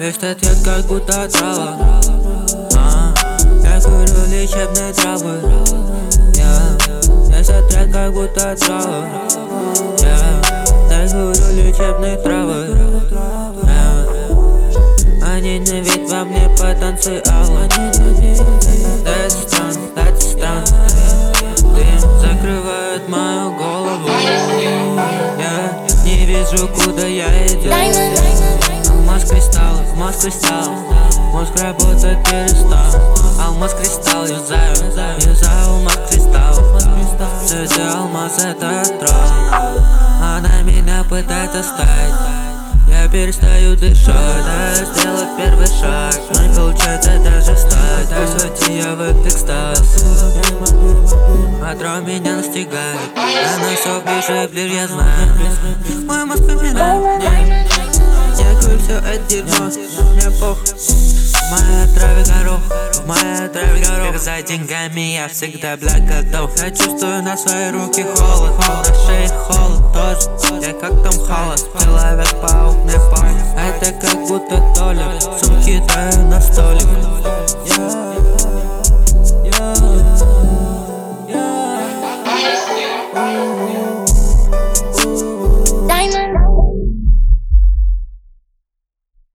Весь ответ как будто трава. Я курю лечебные травы. Весь ответ как будто трава. Я курю лечебные травы. Они не видят во мне потенциал. That's странно. Дым закрывает мою голову. Я не вижу, куда я иду. Алмаз кристалл, мозг работать перестал. Алмаз кристалл, юзаю алмаз кристалл. Цветы алмаз это трав. Она меня пытается стать. Я перестаю дышать, сделать первый шаг, но не получается даже встать. Так войти я в этот экстаз. Метро меня настигает, она все ближе и ближе, я знаю. Мой мозг меня. Я курю все это дерьмо, мне похуй. Моя траве горох, как за деньгами я всегда готов. Я чувствую на свои руки холод, на шее холод тоже. Я как там холод, человек-паук мне пол. Это как будто Толя, сумки даю на столе.